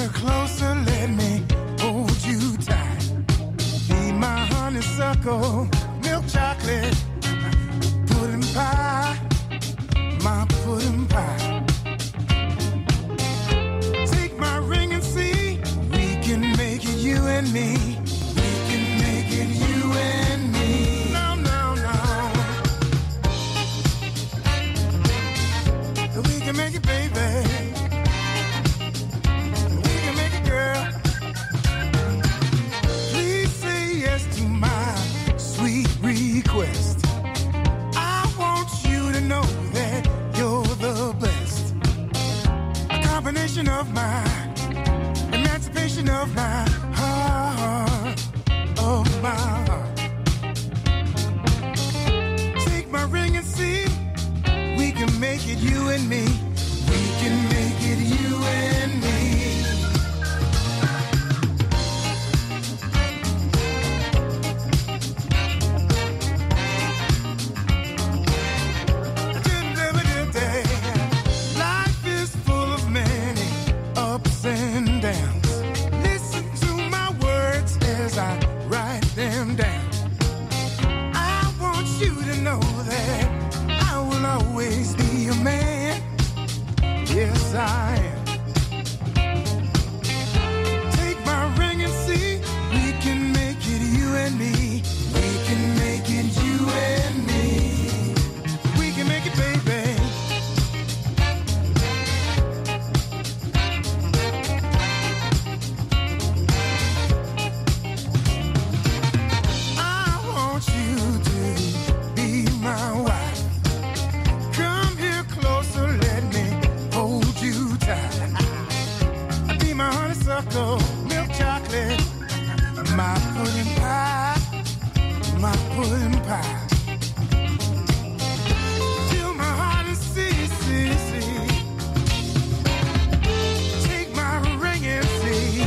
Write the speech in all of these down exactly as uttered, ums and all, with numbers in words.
here closer, let me hold you tight. Be my honeysuckle, milk chocolate, pudding pie, my pudding pie. Take my ring and see, we can make it you and me. We can make it you and me. No, no, no. We can make it, baby. We can make it, girl. Please say yes to my sweet request. I want you to know that you're the best. A combination of my emancipation of my heart, of my heart. Take my ring and see, we can make it you and me. We can make it you and me. Life is full of many ups and downs. Listen to my words as I write them down. I want you to know that I will always be a man. Yes, I am. Take my ring and see, we can make it you and me. We can make it you and me. We can make it, baby. I want you to be my wife. Come here closer, let me hold you tight. Be my honeysuckle, milk chocolate, my pudding pie, my pudding pie. Fill my heart and see, see, see. Take my ring and see.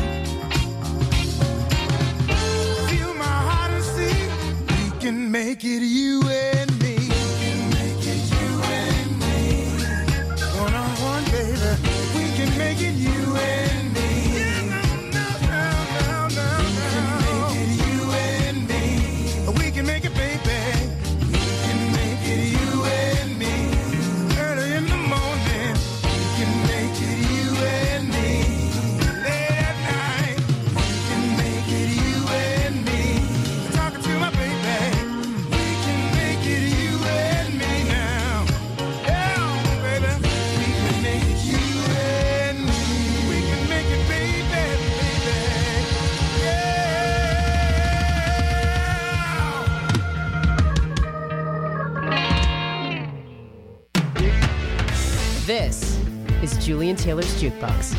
Feel my heart and see. We can make it you and me. We can make it you and me. One on one, baby. We can make it you and me. No, no, no, no, no. We can make it you and me. We can make it, baby. We can make it you and me. Early in the morning. We can make it you and me. Late at night. We can make it you and me. Talking to my baby. We can make it you and me now. Yeah, baby. We can make it you and me. We can make it, baby, baby. This is Julian Taylor's Jukebox.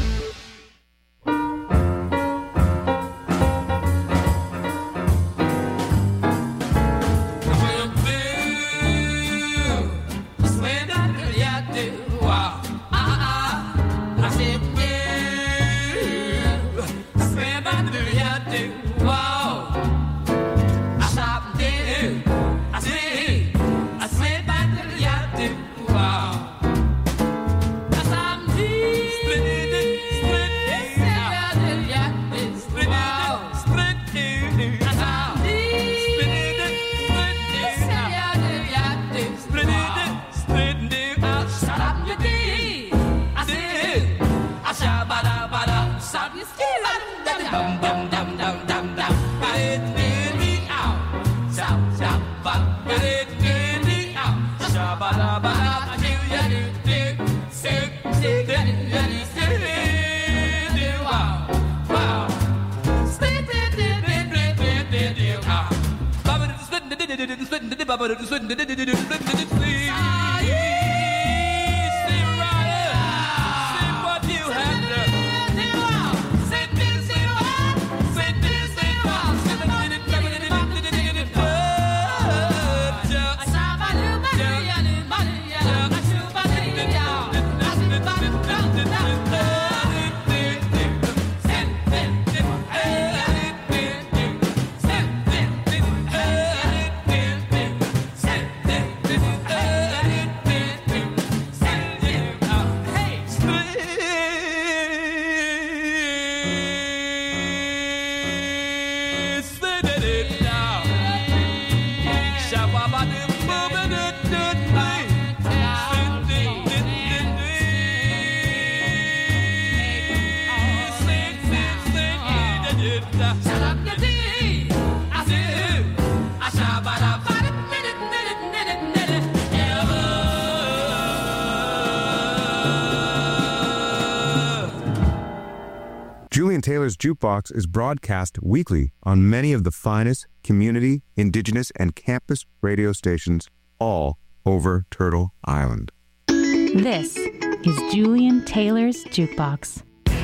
Julian Taylor's Jukebox is broadcast weekly on many of the finest community, indigenous, and campus radio stations all over Turtle Island. This is Julian Taylor's Jukebox.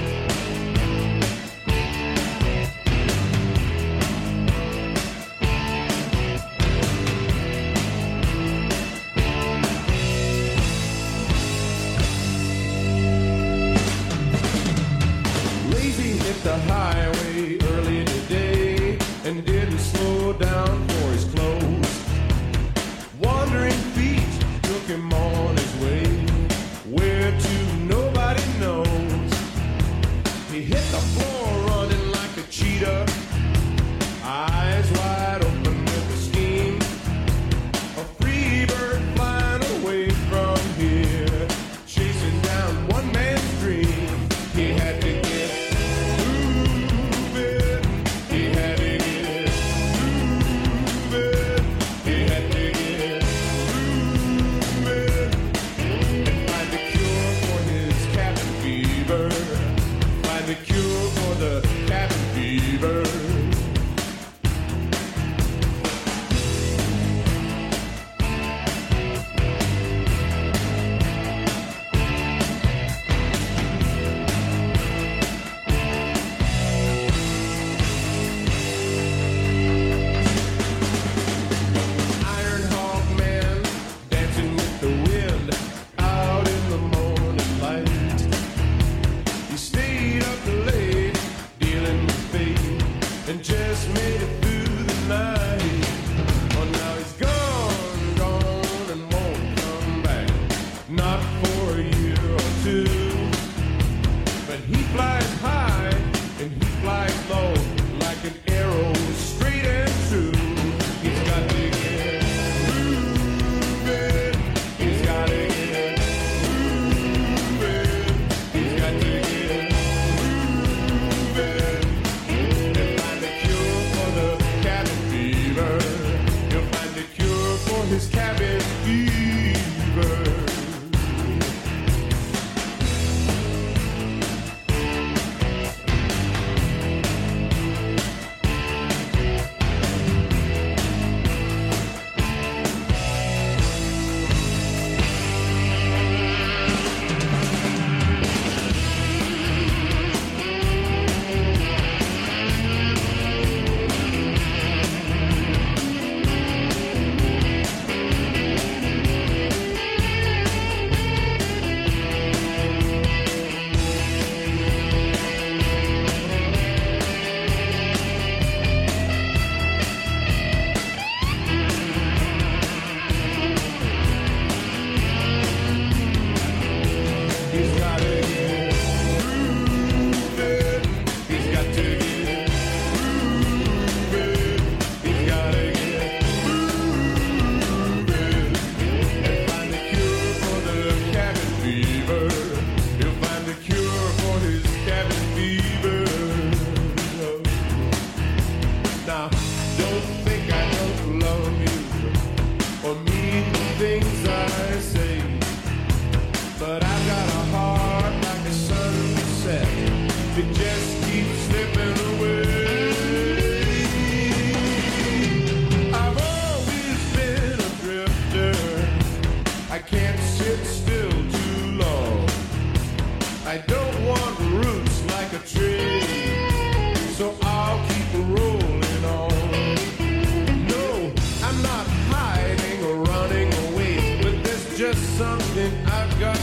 The highway early today and didn't slow down for his clothes. Wandering feet took him on his way, where to nobody knows. He hit the floor running like a cheetah, eyes wide open with the steam. A free bird flying away from here, chasing down one man's dream. He had to get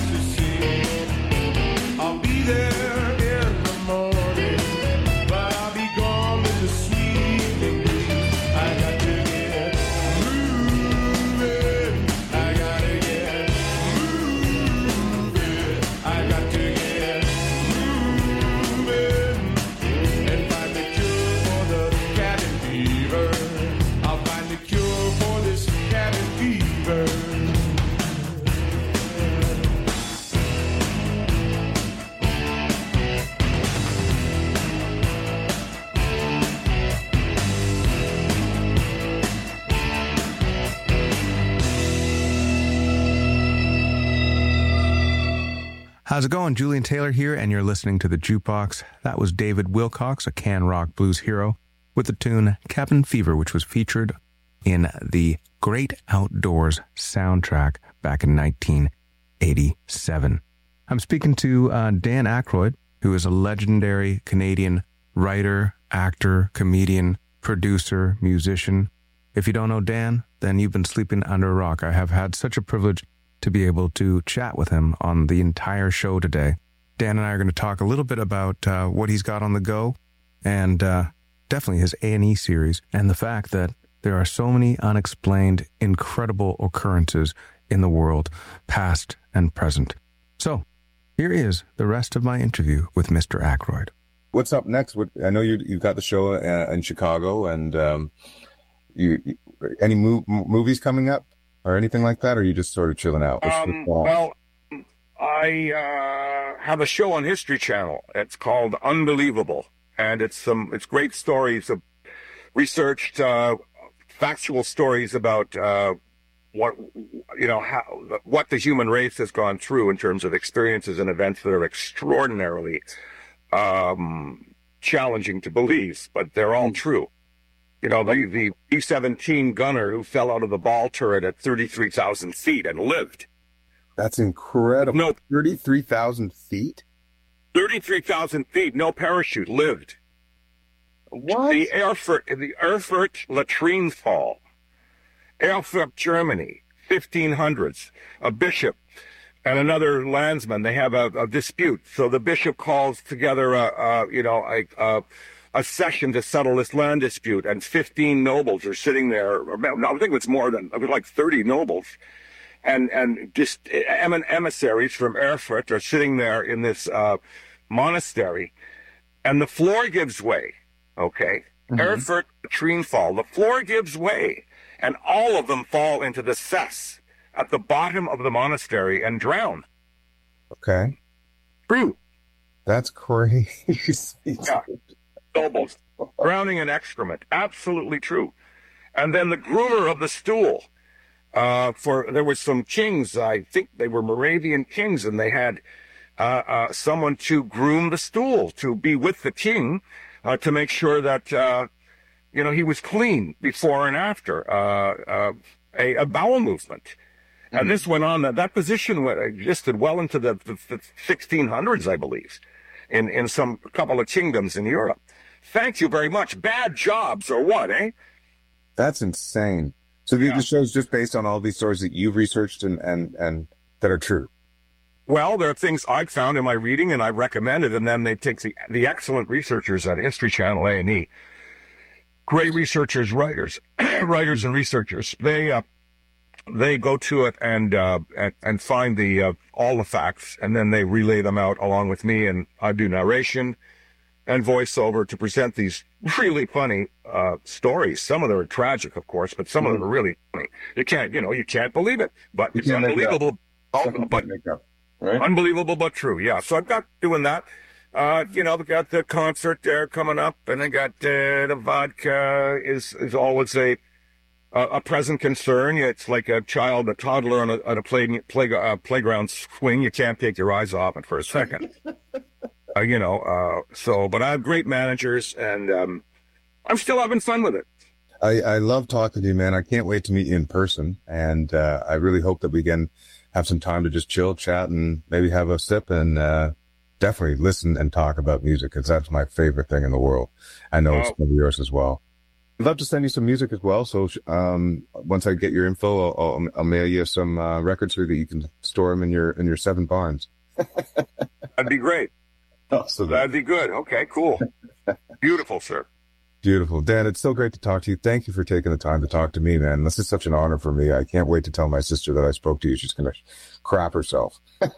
I'll be there in the morning, but I'll How's it going? Julian Taylor here, and you're listening to The Jukebox. That was David Wilcox, a can rock blues hero, with the tune Cabin Fever, which was featured in the Great Outdoors soundtrack back in nineteen eighty-seven. I'm speaking to uh, Dan Aykroyd, who is a legendary Canadian writer, actor, comedian, producer, musician. If you don't know Dan, then you've been sleeping under a rock. I have had such a privilege to be able to chat with him on the entire show today. Dan and I are going to talk a little bit about uh, what he's got on the go, and uh, definitely his A and E series, and the fact that there are so many unexplained, incredible occurrences in the world, past and present. So, here is the rest of my interview with Mister Aykroyd. What's up next? What, I know you, you've got the show uh, in Chicago, and um, you, you any mo- movies coming up? Or anything like that, or are you just sort of chilling out? Um, well, I uh, have a show on History Channel. It's called Unbelievable, and it's some it's great stories of researched, uh, factual stories about uh, what you know how what the human race has gone through in terms of experiences and events that are extraordinarily um, challenging to believe, but they're all true. You know, the, the B seventeen gunner who fell out of the ball turret at thirty-three thousand feet and lived. That's incredible. No, thirty-three thousand feet? thirty-three thousand feet, no parachute, lived. What? The Erfurt, the Erfurt latrine fall. Erfurt, Germany, fifteen hundreds. A bishop and another landsman, they have a, a dispute. So the bishop calls together a, a you know, a, a a session to settle this land dispute, and fifteen nobles are sitting there. No, I think it's more than, it was like thirty nobles, and and just emissaries from Erfurt are sitting there in this uh, monastery, and the floor gives way. Okay, mm-hmm. Erfurt latrine fall. The floor gives way, and all of them fall into the cess at the bottom of the monastery and drown. Okay, true. That's crazy. Yeah. Nobles, drowning in excrement. Absolutely true. And then the groomer of the stool, uh, for, there were some kings, I think they were Moravian kings, and they had, uh, uh, someone to groom the stool, to be with the king, uh, to make sure that, uh, you know, he was clean before and after, uh, uh, a, a bowel movement. Mm-hmm. And this went on, that, that position existed well into the, the, the sixteen hundreds, I believe, in, in some couple of kingdoms in Europe. Thank you very much. Bad jobs or what, eh? That's insane. So the, yeah. the show's just based on all these stories that you've researched and, and, and that are true. Well, there are things I've found in my reading and I've recommended, and then they take the, the excellent researchers at History Channel, A and E. Great researchers, writers, writers and researchers. They, uh, they go to it and, uh, and, and find the, uh, all the facts, and then they relay them out along with me, and I do narration and voiceover to present these really funny uh, stories. Some of them are tragic, of course, but some mm-hmm. of them are really funny. You can't, you know, you can't believe it, but you it's unbelievable. Oh, but up, right? Unbelievable, but true. Yeah. So I've got doing that. Uh, you know, we got the concert there coming up, and I got uh, the vodka is is always a uh, a present concern. It's like a child, a toddler on a, on a play, play, uh, playground swing. You can't take your eyes off it for a second. Uh, you know, uh, so, but I have great managers, and um, I'm still having fun with it. I, I love talking to you, man. I can't wait to meet you in person, and uh, I really hope that we can have some time to just chill, chat, and maybe have a sip, and uh, definitely listen and talk about music, because that's my favorite thing in the world. I know oh. it's one of yours as well. I'd love to send you some music as well, so um, once I get your info, I'll, I'll, I'll mail you some uh, records so that you can store them in your in your seven barns. That'd be great. Oh, so that. That'd be good. Okay, cool. Beautiful, sir. Beautiful. Dan, it's so great to talk to you. Thank you for taking the time to talk to me, man. This is such an honor for me. I can't wait to tell my sister that I spoke to you. She's going to crap herself.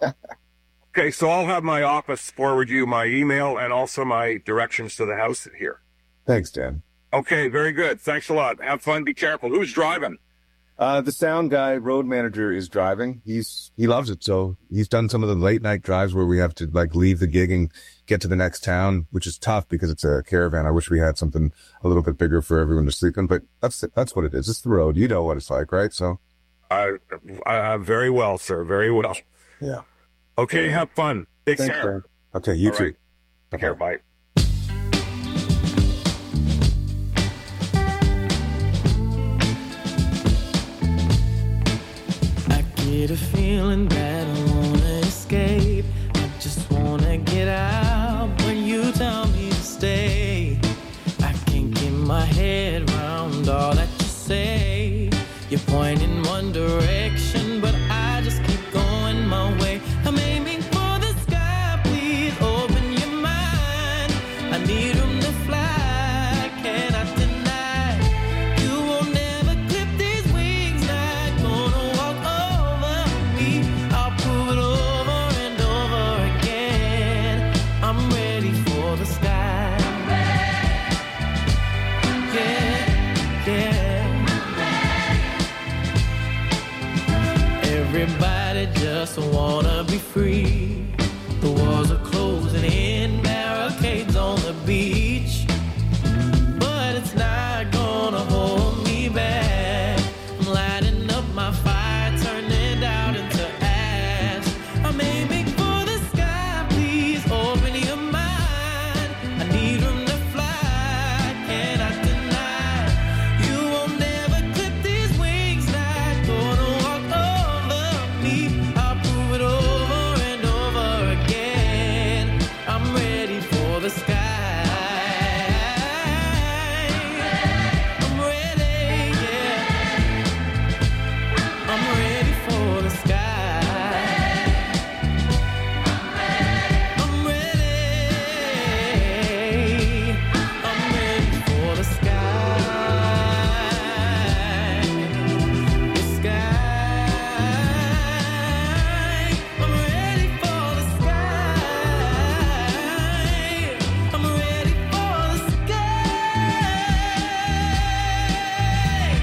Okay, so I'll have my office forward you my email and also my directions to the house here. Thanks, Dan. Okay, very good. Thanks a lot. Have fun. Be careful. Who's driving? Uh, the sound guy, road manager, is driving. He's, he loves it. So he's done some of the late night drives where we have to like leave the gig and get to the next town, which is tough because it's a caravan. I wish we had something a little bit bigger for everyone to sleep in, but that's, that's what it is. It's the road. You know what it's like, right? So. I, I, very well, sir. Very well. Yeah. Okay. Have fun. Take Thanks, care. Frank. Okay, you All too. right. Take care. Bye. I get a feeling that I wanna escape. I just wanna get out when you tell me to stay. I can't get my head around all that you say. You point in one direction, but I just keep going my way. I'm aiming for the sky, please open your mind. I need room to fly, cannot deny. You will never clip these wings, not gonna walk over me. I'll prove it over and over again. I'm ready for the sky. Yeah, yeah. Everybody just wanna be free. The walls are closing in, barricades on the beach. But it's not gonna hold me back. I'm lighting up my fire, turning it out into ash. I'm aiming for the sky, please open your mind. I need room to fly, cannot deny. You won't never clip these wings, not gonna walk over me. I'll prove it over and over again. I'm ready for the sky. I'm ready, yeah. I'm ready for the sky. I'm ready. I'm ready for the sky. The sky. I'm ready for the sky. I'm ready for the sky.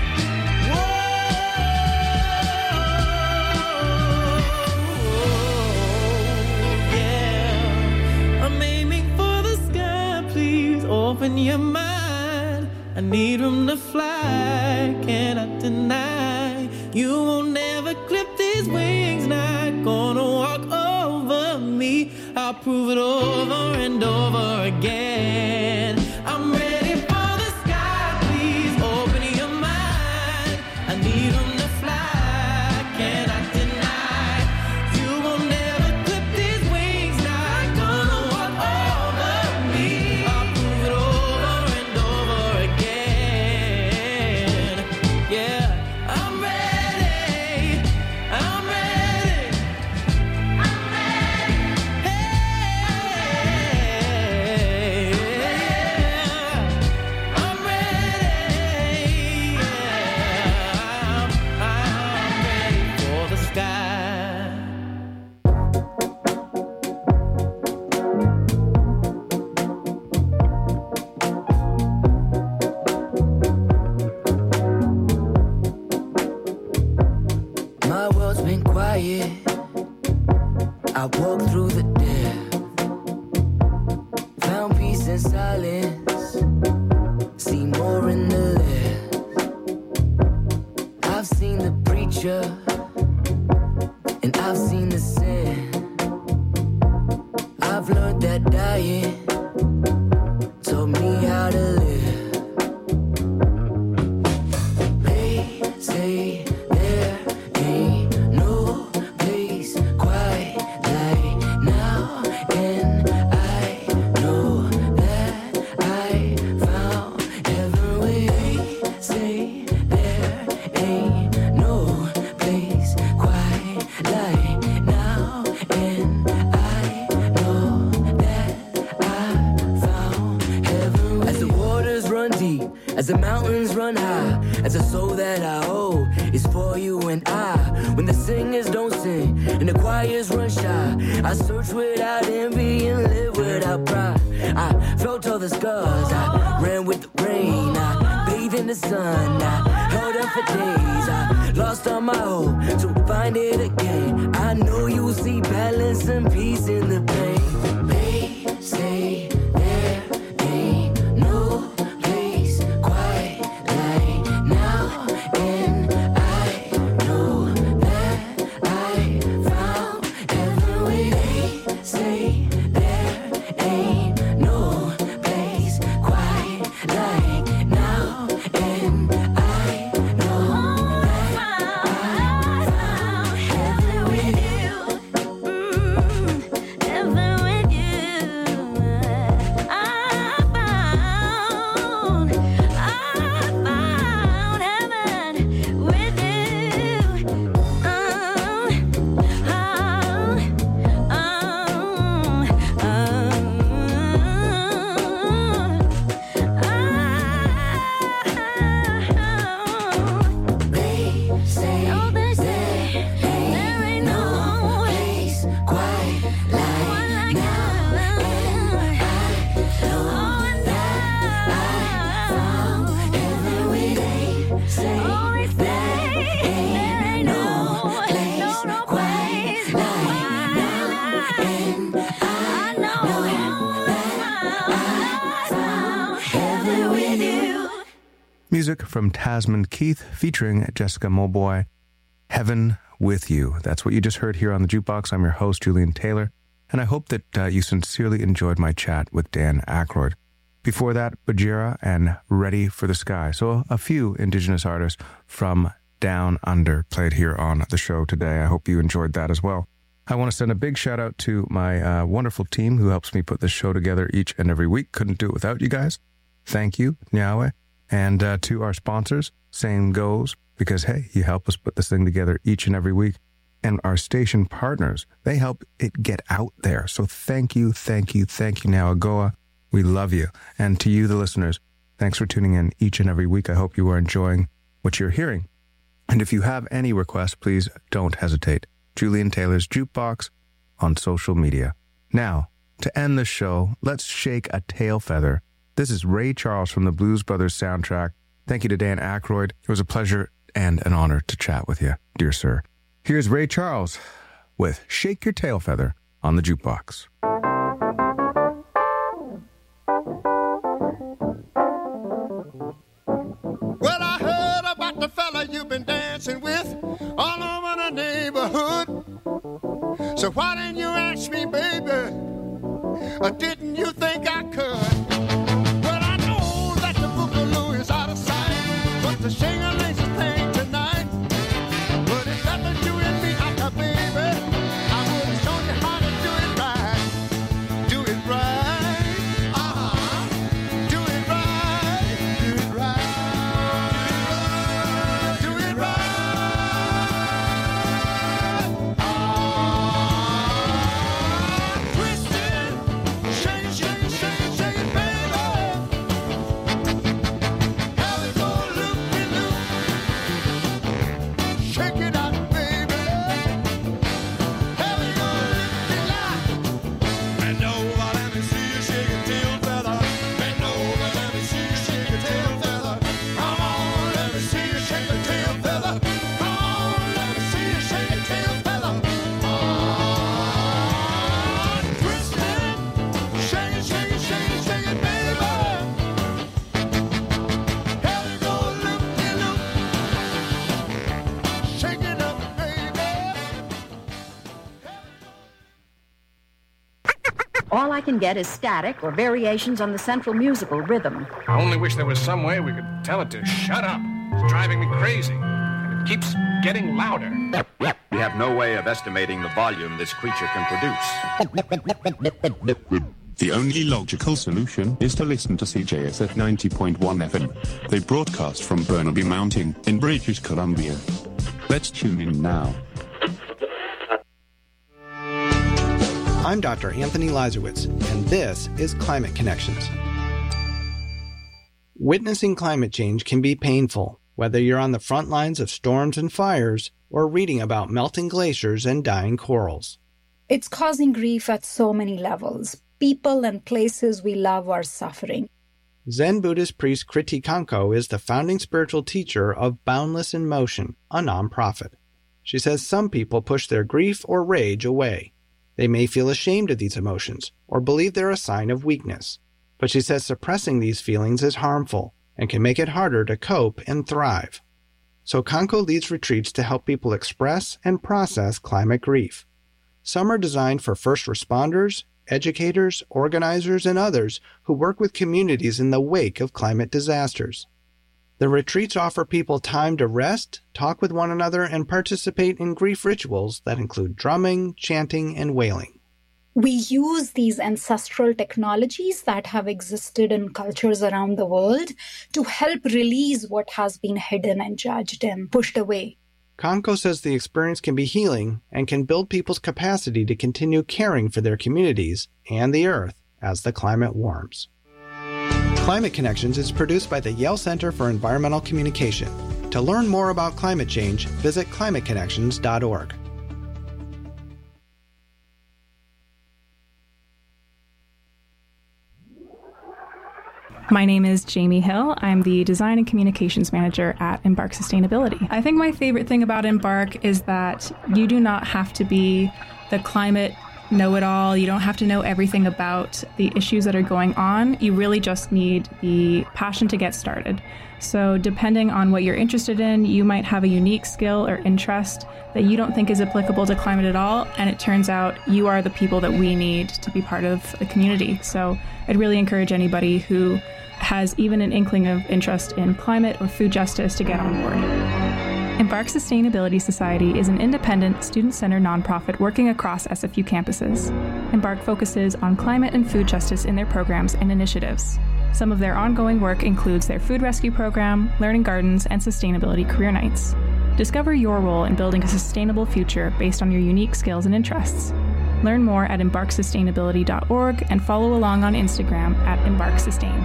Whoa, yeah. I'm aiming for the sky. Please open your mind. I need room to fly. Cannot deny. You will never clip these wings. Not gonna walk over me. I'll prove it over and over again. I'm ready for the sky. Please open your mind. I need room to fly. Cannot deny. You will never clip these wings. Not gonna walk over me. I'll prove it over and over again. Yeah, I'm ready. I'm ready. I'm ready. Hey, yeah. I'm ready. Yeah. I'm, I'm ready for the sky. My world's been quiet. I walked through the depth, found peace in silence, see more in the less. I've seen the preacher, and I've seen the sin. I've learned that dying taught me how to live. They say there ain't no place quite like now, and I know that I found heaven. They say there ain't no place quite like now, and I know that I found heaven. As the waters run deep, as the mountains run high, as the soul that I hold is for you and I. When the singers don't sing and the choirs run shy, I search without envy and live without pride. I felt all the scars, I ran with the rain, I bathed in the sun, I held up for days, I lost all my hope to find it again. I know you'll see balance and peace in the pain. They say there ain't no place quite like now, and I know that I found heaven. They say Music from Tasman Keith featuring Jessica Mulboy, Heaven with You. That's what you just heard here on the Jukebox. I'm your host, Julian Taylor, and I hope that uh, you sincerely enjoyed my chat with Dan Aykroyd. Before that, Bajira and Ready for the Sky. So a few Indigenous artists from Down Under played here on the show today. I hope you enjoyed that as well. I want to send a big shout out to my uh, wonderful team who helps me put this show together each and every week. Couldn't do it without you guys. Thank you, Nyawe. And uh, to our sponsors, same goes, because, hey, you help us put this thing together each and every week. And our station partners, they help it get out there. So thank you, thank you, thank you, Nyawagoa. We love you. And to you, the listeners, thanks for tuning in each and every week. I hope you are enjoying what you're hearing. And if you have any requests, please don't hesitate. Julian Taylor's Jukebox on social media. Now, to end the show, let's shake a tail feather. This is Ray Charles from the Blues Brothers soundtrack. Thank you to Dan Aykroyd. It was a pleasure and an honor to chat with you, dear sir. Here's Ray Charles with Shake Your Tail Feather on the Jukebox. Well, I heard about the fella you've been dancing with all over the neighborhood. So why didn't you ask me, baby? Or didn't you think I could? Well, I know that the boogaloo is out of sight, but the shing-a-ling's a thing tonight. But if that was you and me, I baby, I would have shown you how to do it right. Do it right. Uh-huh. Do it right. Do it right. Do it right. All I can get is static or variations on the central musical rhythm. I only wish there was some way we could tell it to shut up. It's driving me crazy. And it keeps getting louder. We have no way of estimating the volume this creature can produce. The only logical solution is to listen to C J S at ninety point one F M. They broadcast from Burnaby Mountain in British Columbia. Let's tune in now. I'm Doctor Anthony Lazarowitz, and this is Climate Connections. Witnessing climate change can be painful, whether you're on the front lines of storms and fires or reading about melting glaciers and dying corals. It's causing grief at so many levels. People and places we love are suffering. Zen Buddhist priest Kriti Kanko is the founding spiritual teacher of Boundless in Motion, a nonprofit. She says some people push their grief or rage away. They may feel ashamed of these emotions or believe they're a sign of weakness. But she says suppressing these feelings is harmful and can make it harder to cope and thrive. So Kanko leads retreats to help people express and process climate grief. Some are designed for first responders, educators, organizers, and others who work with communities in the wake of climate disasters. The retreats offer people time to rest, talk with one another, and participate in grief rituals that include drumming, chanting, and wailing. We use these ancestral technologies that have existed in cultures around the world to help release what has been hidden and judged and pushed away. Kanko says the experience can be healing and can build people's capacity to continue caring for their communities and the Earth as the climate warms. Climate Connections is produced by the Yale Center for Environmental Communication. To learn more about climate change, visit climate connections dot org. My name is Jamie Hill. I'm the Design and Communications Manager at Embark Sustainability. I think my favorite thing about Embark is that you do not have to be the climate know it all. You don't have to know everything about the issues that are going on. You really just need the passion to get started. So depending on what you're interested in, you might have a unique skill or interest that you don't think is applicable to climate at all, and it turns out you are the people that we need to be part of the community. So I'd really encourage anybody who has even an inkling of interest in climate or food justice to get on board. Embark Sustainability Society is an independent, student-centered nonprofit working across S F U campuses. Embark focuses on climate and food justice in their programs and initiatives. Some of their ongoing work includes their food rescue program, learning gardens, and sustainability career nights. Discover your role in building a sustainable future based on your unique skills and interests. Learn more at embark sustainability dot org and follow along on Instagram at embark sustain.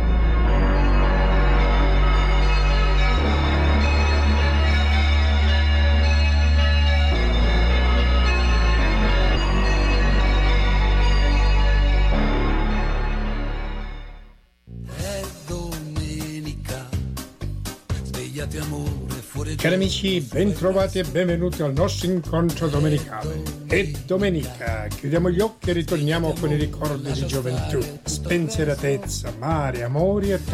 Cari amici, bentrovati e benvenuti al nostro incontro domenicale. È domenica, chiudiamo gli occhi e ritorniamo con i ricordi di gioventù, spensieratezza, mare, amori e